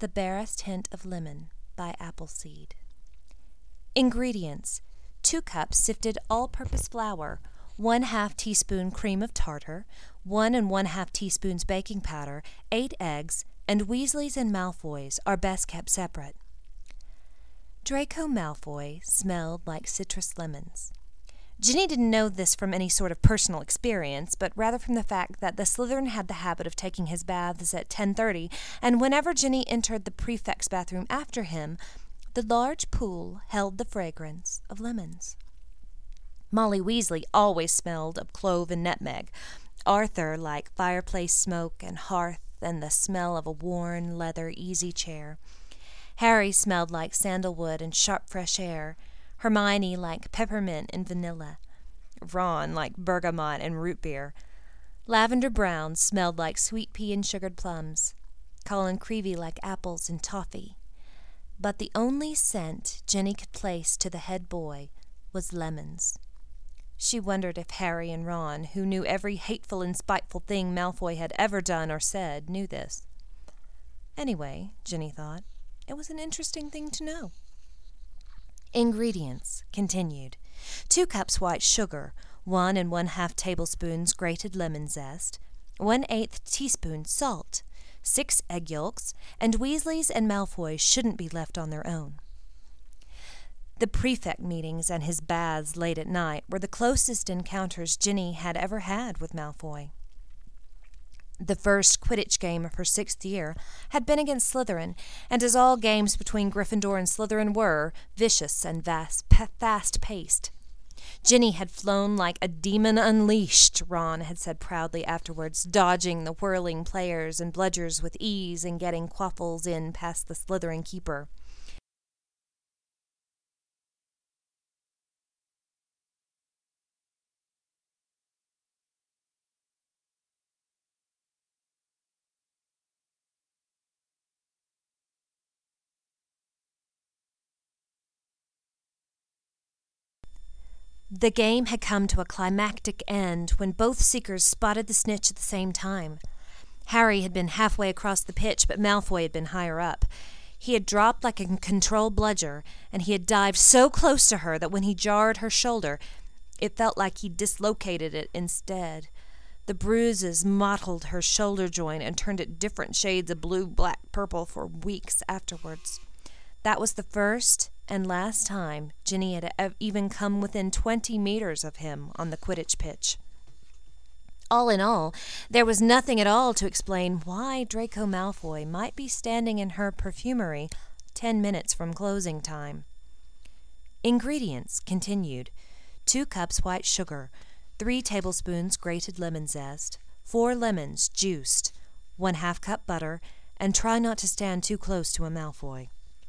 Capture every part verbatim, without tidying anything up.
The Barest Hint of Lemon by Appleseed. Ingredients: two cups sifted all-purpose flour, one half teaspoon cream of tartar, one and one half teaspoons baking powder, eight eggs, and Weasleys and Malfoys are best kept separate. Draco Malfoy smelled like citrus lemons. Ginny didn't know this from any sort of personal experience, but rather from the fact that the Slytherin had the habit of taking his baths at ten thirty, and whenever Ginny entered the prefect's bathroom after him, the large pool held the fragrance of lemons. Molly Weasley always smelled of clove and nutmeg, Arthur like fireplace smoke and hearth and the smell of a worn leather easy chair. Harry smelled like sandalwood and sharp fresh air, Hermione like peppermint and vanilla, Ron like bergamot and root beer. Lavender Brown smelled like sweet pea and sugared plums, Colin Creevey like apples and toffee. But the only scent Ginny could place to the head boy was lemons. She wondered if Harry and Ron, who knew every hateful and spiteful thing Malfoy had ever done or said, knew this. Anyway, Ginny thought, it was an interesting thing to know. Ingredients continued: two cups white sugar, one and one half tablespoons grated lemon zest, one eighth teaspoon salt, six egg yolks, and Weasleys and Malfoys shouldn't be left on their own. The prefect meetings and his baths late at night were the closest encounters Ginny had ever had with Malfoy. The first Quidditch game of her sixth year had been against Slytherin, and as all games between Gryffindor and Slytherin were, vicious and vast, fast-paced. Ginny had flown like a demon unleashed, Ron had said proudly afterwards, dodging the whirling players and bludgers with ease and getting quaffles in past the Slytherin keeper. The game had come to a climactic end when both seekers spotted the snitch at the same time. Harry had been halfway across the pitch, but Malfoy had been higher up. He had dropped like a controlled bludger, and he had dived so close to her that when he jarred her shoulder, it felt like he dislocated it instead. The bruises mottled her shoulder joint and turned it different shades of blue, black, purple for weeks afterwards. That was the first and last time Ginny had even come within twenty meters of him on the Quidditch pitch. All in all, there was nothing at all to explain why Draco Malfoy might be standing in her perfumery ten minutes from closing time. Ingredients continued: two cups white sugar, three tablespoons grated lemon zest, four lemons juiced, one half cup butter, and try not to stand too close to a Malfoy.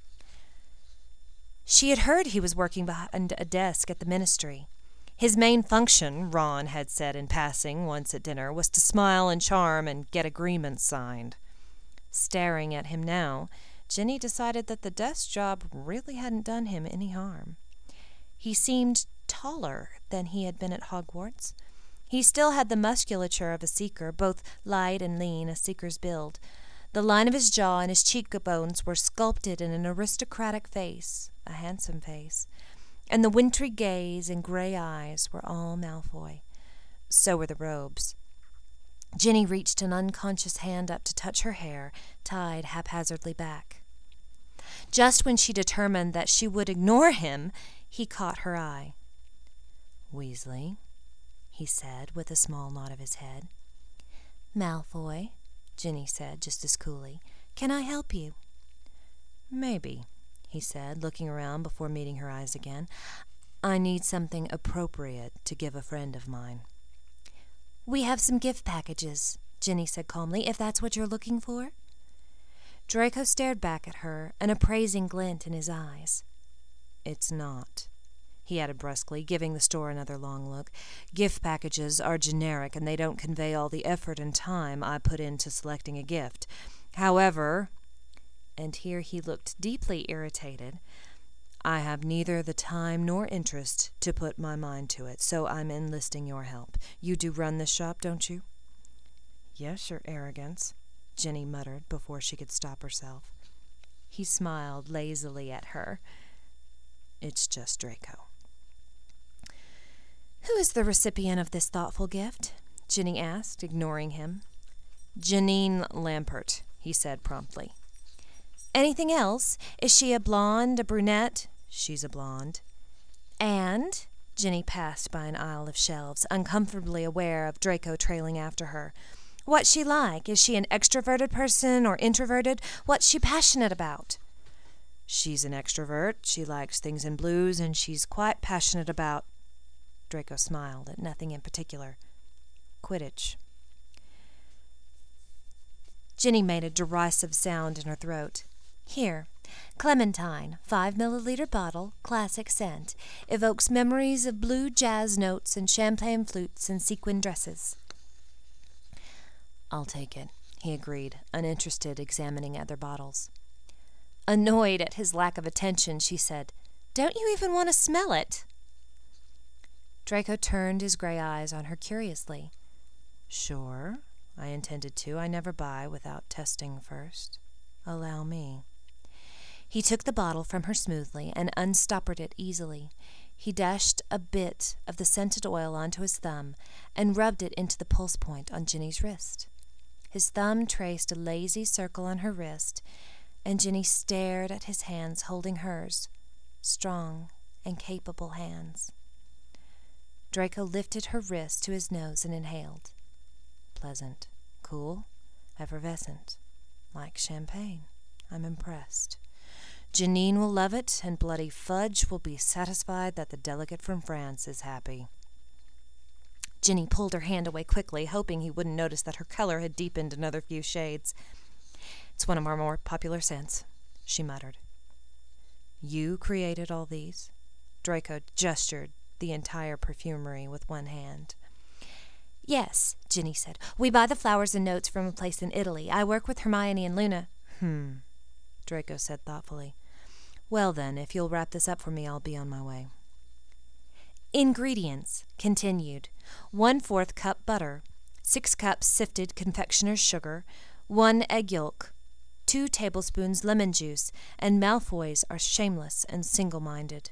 She had heard he was working behind a desk at the ministry. His main function, Ron had said in passing once at dinner, was to smile and charm and get agreements signed. Staring at him now, Ginny decided that the desk job really hadn't done him any harm. He seemed taller than he had been at Hogwarts. He still had the musculature of a seeker, both light and lean, a seeker's build. The line of his jaw and his cheekbones were sculpted in an aristocratic face, a handsome face, and the wintry gaze and gray eyes were all Malfoy. So were the robes. Ginny reached an unconscious hand up to touch her hair, tied haphazardly back. Just when she determined that she would ignore him, he caught her eye. "Weasley," he said, with a small nod of his head. "Malfoy," Ginny said just as coolly. "Can I help you?" "Maybe," he said, looking around before meeting her eyes again. "I need something appropriate to give a friend of mine." "We have some gift packages," Ginny said calmly, "if that's what you're looking for." Draco stared back at her, an appraising glint in his eyes. "It's not," he added brusquely, giving the store another long look. "Gift packages are generic, and they don't convey all the effort and time I put into selecting a gift. However," and here he looked deeply irritated, "I have neither the time nor interest to put my mind to it, so I'm enlisting your help. You do run this shop, don't you?" "Yes, your arrogance," Ginny muttered before she could stop herself. He smiled lazily at her. It's just Draco. Who is the recipient of this thoughtful gift? Ginny asked, ignoring him. Janine Lampert, he said promptly. Anything else? Is she a blonde, a brunette? She's a blonde. And? Ginny passed by an aisle of shelves, uncomfortably aware of Draco trailing after her. What's she like? Is she an extroverted person or introverted? What's she passionate about? She's an extrovert. She likes things in blues, and she's quite passionate about... Draco smiled at nothing in particular. Quidditch. Ginny made a derisive sound in her throat. Here, Clementine, five milliliter bottle, classic scent. Evokes memories of blue jazz notes and champagne flutes and sequin dresses. I'll take it, he agreed, uninterested, examining other bottles. Annoyed at his lack of attention, she said, Don't you even want to smell it? Draco turned his gray eyes on her curiously. Sure, I intended to. I never buy without testing first. Allow me. He took the bottle from her smoothly and unstoppered it easily. He dashed a bit of the scented oil onto his thumb and rubbed it into the pulse point on Ginny's wrist. His thumb traced a lazy circle on her wrist, and Ginny stared at his hands holding hers, strong and capable hands. Draco lifted her wrist to his nose and inhaled. Pleasant, cool, effervescent, like champagne. I'm impressed. Janine will love it, and Bloody Fudge will be satisfied that the delegate from France is happy. Ginny pulled her hand away quickly, hoping he wouldn't notice that her color had deepened another few shades. It's one of our more popular scents, she muttered. You created all these? Draco gestured the entire perfumery with one hand. Yes, Ginny said. We buy the flowers and notes from a place in Italy. I work with Hermione and Luna. Hmm, Draco said thoughtfully. Well then, if you'll wrap this up for me, I'll be on my way. Ingredients, continued. One-fourth cup butter, six cups sifted confectioner's sugar, one egg yolk, two tablespoons lemon juice, and Malfoys are shameless and single-minded.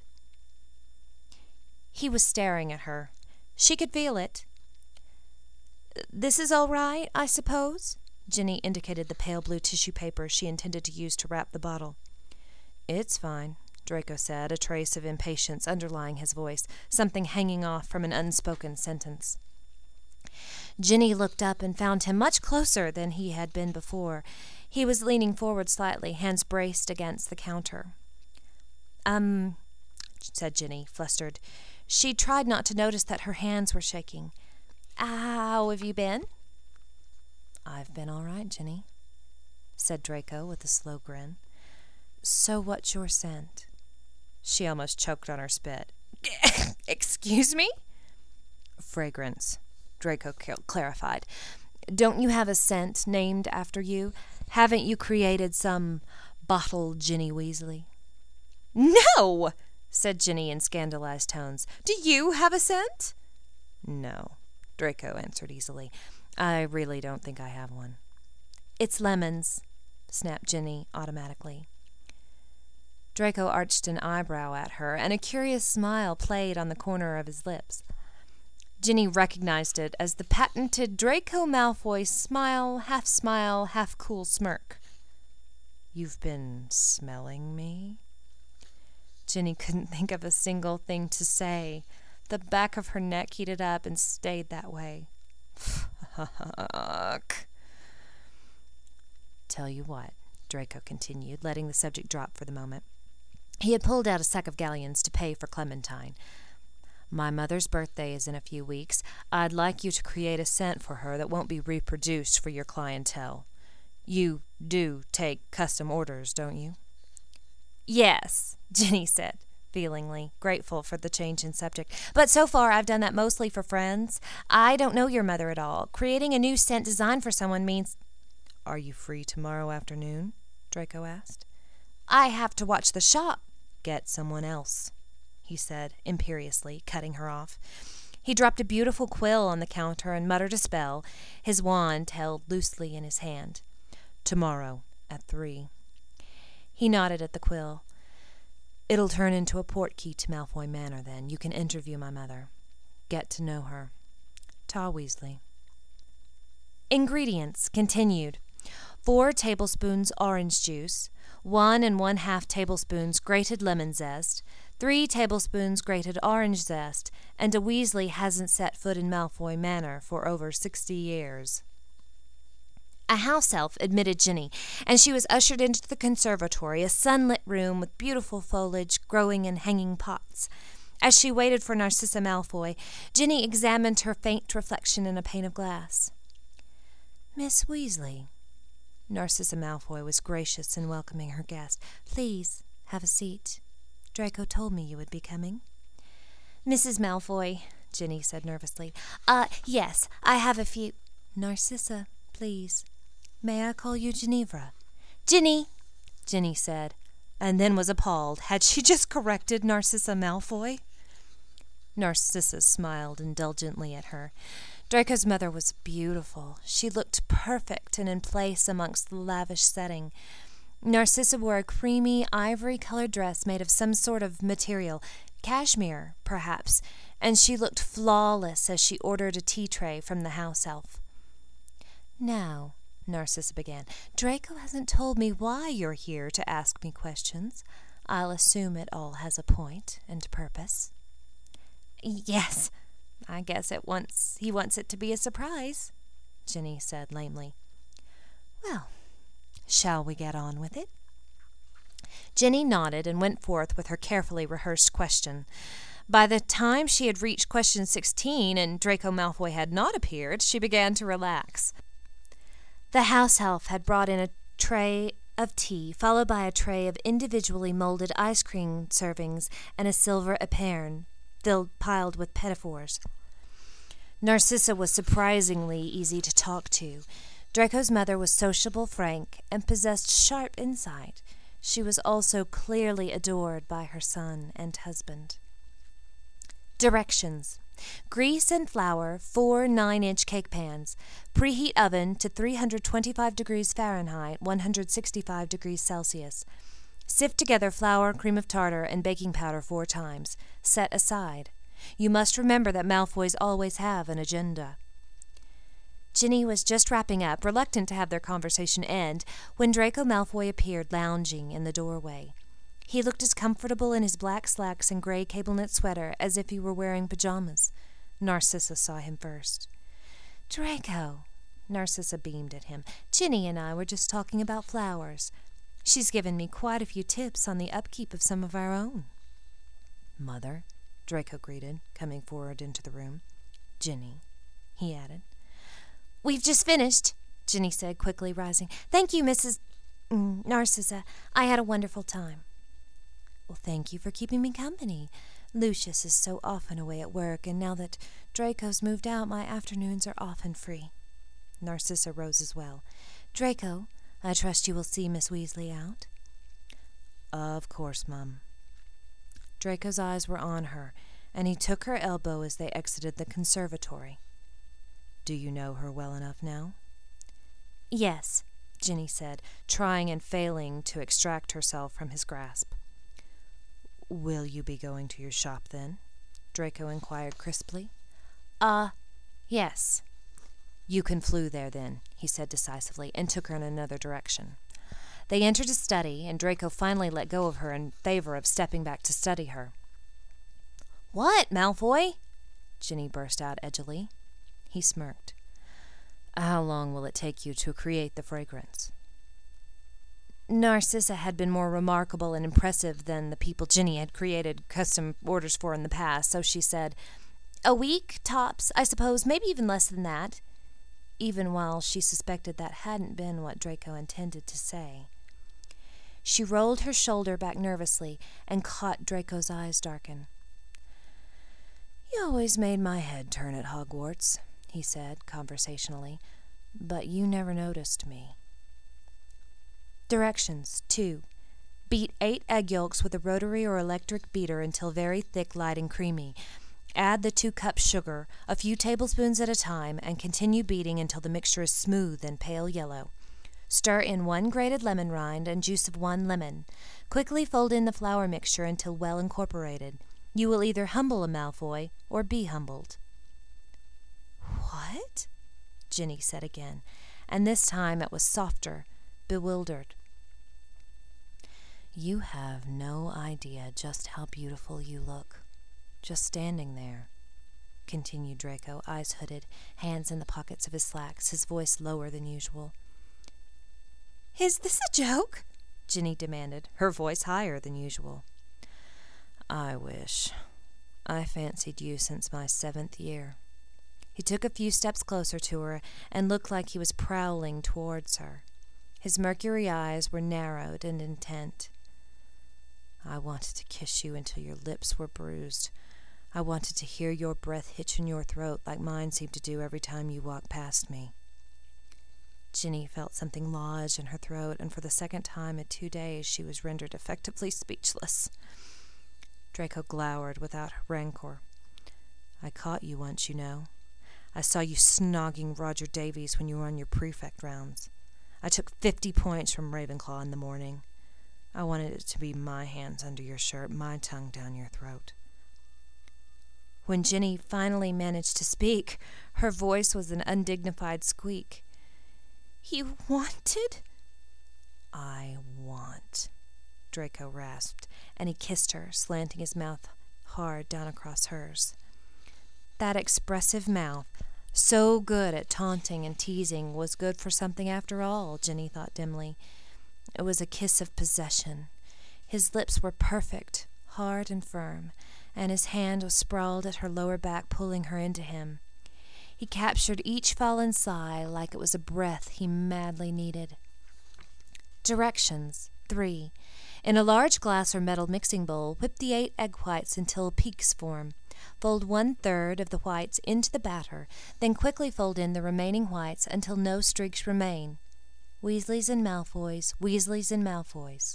He was staring at her. She could feel it. This is all right, I suppose? Ginny indicated the pale blue tissue paper she intended to use to wrap the bottle. It's fine, Draco said, a trace of impatience underlying his voice, something hanging off from an unspoken sentence. Ginny looked up and found him much closer than he had been before. He was leaning forward slightly, hands braced against the counter. Um, said Ginny, flustered. She tried not to notice that her hands were shaking. How have you been? I've been all right, Ginny, said Draco with a slow grin. So what's your scent? She almost choked on her spit. Excuse me? Fragrance, Draco clarified. Don't you have a scent named after you? Haven't you created some bottle Ginny Weasley? No, said Ginny in scandalized tones. Do you have a scent? No, Draco answered easily. I really don't think I have one. It's lemons, snapped Ginny automatically. Draco arched an eyebrow at her, and a curious smile played on the corner of his lips. Ginny recognized it as the patented Draco Malfoy smile, half-smile, half-cool smirk. You've been smelling me? Ginny couldn't think of a single thing to say. The back of her neck heated up and stayed that way. Fuck. Tell you what, Draco continued, letting the subject drop for the moment. He had pulled out a sack of galleons to pay for Clementine. My mother's birthday is in a few weeks. I'd like you to create a scent for her that won't be reproduced for your clientele. You do take custom orders, don't you? Yes, Ginny said, feelingly, grateful for the change in subject. But so far I've done that mostly for friends. I don't know your mother at all. Creating a new scent design for someone means... Are you free tomorrow afternoon? Draco asked. I have to watch the shop. Get someone else, he said, imperiously, cutting her off. He dropped a beautiful quill on the counter and muttered a spell, his wand held loosely in his hand. Tomorrow, at three. He nodded at the quill. It'll turn into a portkey to Malfoy Manor, then. You can interview my mother. Get to know her. Ta Weasley. Ingredients continued. Four tablespoons orange juice, one and one half tablespoons grated lemon zest, three tablespoons grated orange zest, and a Weasley hasn't set foot in Malfoy Manor for over sixty years. A house elf admitted Ginny, and she was ushered into the conservatory, a sunlit room with beautiful foliage growing in hanging pots. As she waited for Narcissa Malfoy, Ginny examined her faint reflection in a pane of glass. Miss Weasley. Narcissa Malfoy was gracious in welcoming her guest. Please, have a seat. Draco told me you would be coming. Missus Malfoy, Ginny said nervously. Uh, yes, I have a few... Narcissa, please. May I call you Ginevra? Ginny, Ginny said, and then was appalled. Had she just corrected Narcissa Malfoy? Narcissa smiled indulgently at her. Draco's mother was beautiful. She looked perfect and in place amongst the lavish setting. Narcissa wore a creamy, ivory-colored dress made of some sort of material, cashmere, perhaps, and she looked flawless as she ordered a tea tray from the house elf. Now, Narcissa began, Draco hasn't told me why you're here to ask me questions. I'll assume it all has a point and purpose. Yes, I guess it wants, he wants it to be a surprise, Ginny said lamely. Well, shall we get on with it? Ginny nodded and went forth with her carefully rehearsed question. By the time she had reached question sixteen and Draco Malfoy had not appeared, she began to relax. The house elf had brought in a tray of tea, followed by a tray of individually molded ice cream servings and a silver epergne, filled piled with pinafores. Narcissa was surprisingly easy to talk to. Draco's mother was sociable, frank, and possessed sharp insight. She was also clearly adored by her son and husband. Directions. Grease and flour four nine-inch cake pans. Preheat oven to three hundred twenty-five degrees Fahrenheit, one hundred sixty-five degrees Celsius. Sift together flour, cream of tartar, and baking powder four times. Set aside. You must remember that Malfoys always have an agenda. Ginny was just wrapping up, reluctant to have their conversation end, when Draco Malfoy appeared lounging in the doorway. He looked as comfortable in his black slacks and gray cable-knit sweater as if he were wearing pajamas. Narcissa saw him first. Draco, Narcissa beamed at him. Ginny and I were just talking about flowers. She's given me quite a few tips on the upkeep of some of our own. Mother, Draco greeted, coming forward into the room. Ginny, he added. We've just finished, Ginny said, quickly rising. Thank you, Missus Mm, Narcissa. I had a wonderful time. Well, thank you for keeping me company. Lucius is so often away at work, and now that Draco's moved out, my afternoons are often free. Narcissa rose as well. Draco, I trust you will see Miss Weasley out? Of course, Mum. Draco's eyes were on her, and he took her elbow as they exited the conservatory. Do you know her well enough now? Yes, Ginny said, trying and failing to extract herself from his grasp. Will you be going to your shop, then? Draco inquired crisply. Uh, yes. You can flew there, then, he said decisively, and took her in another direction. They entered a study, and Draco finally let go of her in favor of stepping back to study her. What, Malfoy? Ginny burst out edgily. He smirked. How long will it take you to create the fragrance? Narcissa had been more remarkable and impressive than the people Ginny had created custom orders for in the past, so she said, A week, tops, I suppose, maybe even less than that, even while she suspected that hadn't been what Draco intended to say. She rolled her shoulder back nervously and caught Draco's eyes darken. You always made my head turn at Hogwarts, he said conversationally, but you never noticed me. Directions. two. Beat eight egg yolks with a rotary or electric beater until very thick, light, and creamy. Add the two cups sugar, a few tablespoons at a time, and continue beating until the mixture is smooth and pale yellow. Stir in one grated lemon rind and juice of one lemon. Quickly fold in the flour mixture until well incorporated. You will either humble a Malfoy or be humbled." "What?" Ginny said again, and this time it was softer, bewildered. "You have no idea just how beautiful you look, just standing there," continued Draco, eyes hooded, hands in the pockets of his slacks, his voice lower than usual. "Is this a joke?" Ginny demanded, her voice higher than usual. "I wish. I fancied you since my seventh year." He took a few steps closer to her and looked like he was prowling towards her. His mercury eyes were narrowed and intent. "I wanted to kiss you until your lips were bruised. I wanted to hear your breath hitch in your throat like mine seemed to do every time you walked past me." Ginny felt something lodge in her throat, and for the second time in two days she was rendered effectively speechless. Draco glowered without rancor. "I caught you once, you know. I saw you snogging Roger Davies when you were on your prefect rounds. I took fifty points from Ravenclaw in the morning. I wanted it to be my hands under your shirt, my tongue down your throat." When Ginny finally managed to speak, her voice was an undignified squeak. "You wanted?" "I want," Draco rasped, and he kissed her, slanting his mouth hard down across hers. That expressive mouth, so good at taunting and teasing, was good for something after all, Ginny thought dimly. It was a kiss of possession. His lips were perfect, hard and firm, and his hand was sprawled at her lower back, pulling her into him. He captured each fallen sigh like it was a breath he madly needed. Directions. three. In a large glass or metal mixing bowl, whip the eight egg whites until peaks form. Fold one-third of the whites into the batter, then quickly fold in the remaining whites until no streaks remain. Weasleys and Malfoys, Weasleys and Malfoys.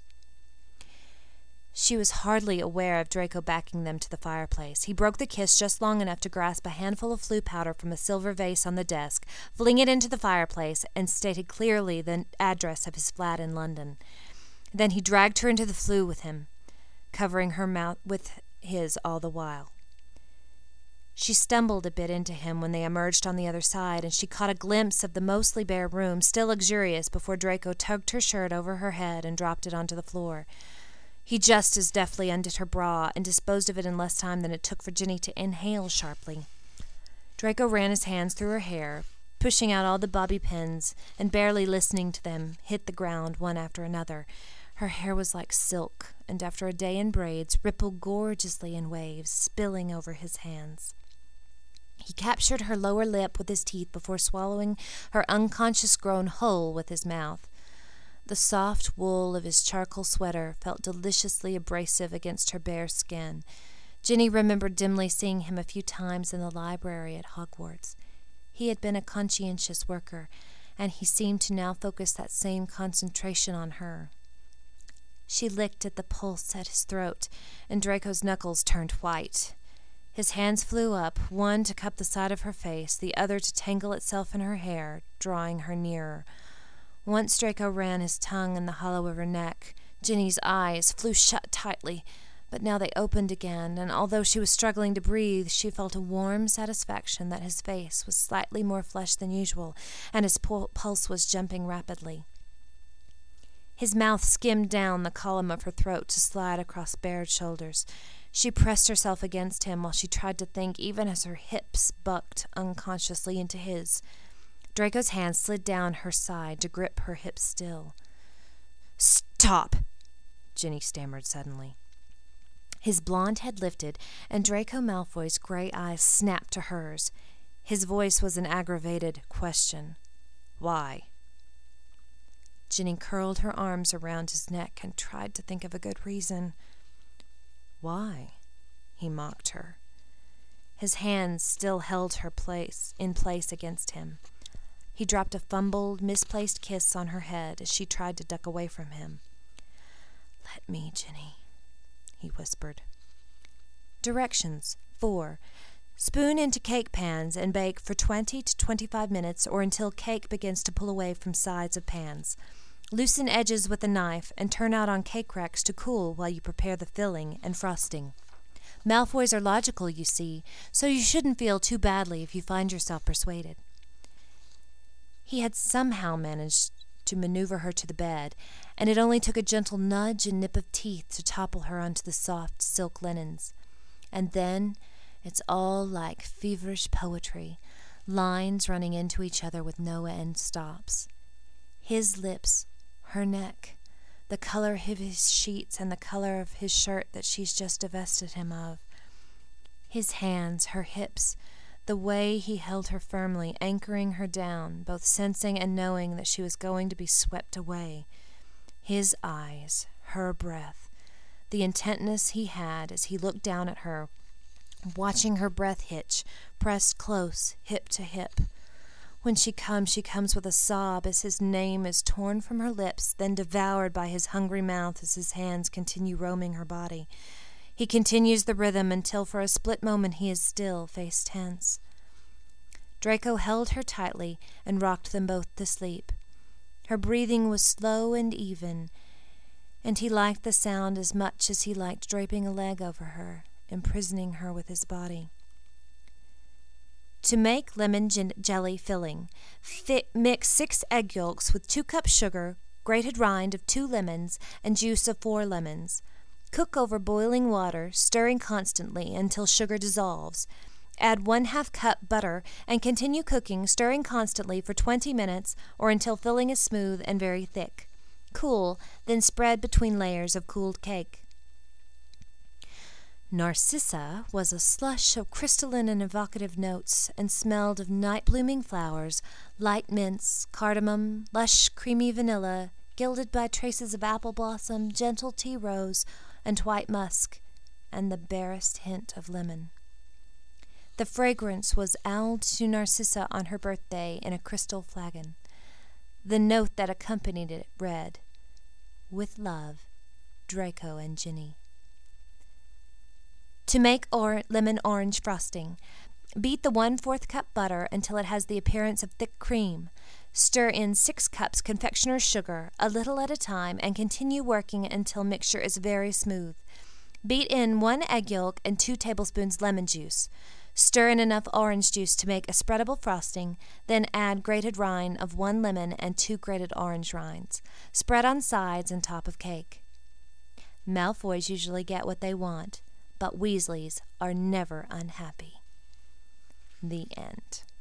She was hardly aware of Draco backing them to the fireplace. He broke the kiss just long enough to grasp a handful of Floo powder from a silver vase on the desk, fling it into the fireplace, and stated clearly the address of his flat in London. Then he dragged her into the Floo with him, covering her mouth with his all the while. She stumbled a bit into him when they emerged on the other side, and she caught a glimpse of the mostly bare room, still luxurious, before Draco tugged her shirt over her head and dropped it onto the floor. He just as deftly undid her bra and disposed of it in less time than it took for Ginny to inhale sharply. Draco ran his hands through her hair, pushing out all the bobby pins, and barely listening to them hit the ground one after another. Her hair was like silk, and after a day in braids, rippled gorgeously in waves, spilling over his hands. He captured her lower lip with his teeth before swallowing her unconscious grown whole with his mouth. The soft wool of his charcoal sweater felt deliciously abrasive against her bare skin. Ginny remembered dimly seeing him a few times in the library at Hogwarts. He had been a conscientious worker, and he seemed to now focus that same concentration on her. She licked at the pulse at his throat, and Draco's knuckles turned white. His hands flew up, one to cup the side of her face, the other to tangle itself in her hair, drawing her nearer. Once Draco ran his tongue in the hollow of her neck. Ginny's eyes flew shut tightly, but now they opened again, and although she was struggling to breathe, she felt a warm satisfaction that his face was slightly more flesh than usual, and his pul- pulse was jumping rapidly. His mouth skimmed down the column of her throat to slide across bared shoulders. She pressed herself against him while she tried to think, even as her hips bucked unconsciously into his. Draco's hand slid down her side to grip her hips still. "Stop!" Ginny stammered suddenly. His blonde head lifted, and Draco Malfoy's gray eyes snapped to hers. His voice was an aggravated question. "Why?" Ginny curled her arms around his neck and tried to think of a good reason. "Why?" he mocked her. His hands still held her place in place against him. He dropped a fumbled, misplaced kiss on her head as she tried to duck away from him. "Let me, Ginny," he whispered. Directions. four. Spoon into cake pans and bake for twenty to twenty-five minutes or until cake begins to pull away from sides of pans. Loosen edges with a knife and turn out on cake racks to cool while you prepare the filling and frosting. Malfoys are logical, you see, so you shouldn't feel too badly if you find yourself persuaded. He had somehow managed to maneuver her to the bed, and it only took a gentle nudge and nip of teeth to topple her onto the soft silk linens. And then it's all like feverish poetry, lines running into each other with no end stops. His lips, her neck, the color of his sheets and the color of his shirt that she's just divested him of. His hands, her hips, the way he held her firmly, anchoring her down, both sensing and knowing that she was going to be swept away. His eyes, her breath, the intentness he had as he looked down at her, watching her breath hitch, pressed close, hip to hip. When she comes, she comes with a sob as his name is torn from her lips, then devoured by his hungry mouth as his hands continue roaming her body. He continues the rhythm until for a split moment he is still, face tense. Draco held her tightly and rocked them both to sleep. Her breathing was slow and even, and he liked the sound as much as he liked draping a leg over her, imprisoning her with his body. To make lemon gin- jelly filling, Fi- mix six egg yolks with two cups sugar, grated rind of two lemons, and juice of four lemons. Cook over boiling water, stirring constantly until sugar dissolves. Add one half cup butter and continue cooking, stirring constantly for twenty minutes or until filling is smooth and very thick. Cool, then spread between layers of cooled cake. Narcissa was a slush of crystalline and evocative notes and smelled of night-blooming flowers, light mints, cardamom, lush creamy vanilla, gilded by traces of apple blossom, gentle tea rose, and white musk, and the barest hint of lemon. The fragrance was owled to Narcissa on her birthday in a crystal flagon. The note that accompanied it read, "With love, Draco and Ginny." To make or- lemon-orange frosting, beat the one-fourth cup butter until it has the appearance of thick cream. Stir in six cups confectioner's sugar, a little at a time, and continue working until mixture is very smooth. Beat in one egg yolk and two tablespoons lemon juice. Stir in enough orange juice to make a spreadable frosting, then add grated rind of one lemon and two grated orange rinds. Spread on sides and top of cake. Malfoys usually get what they want, but Weasleys are never unhappy. The end.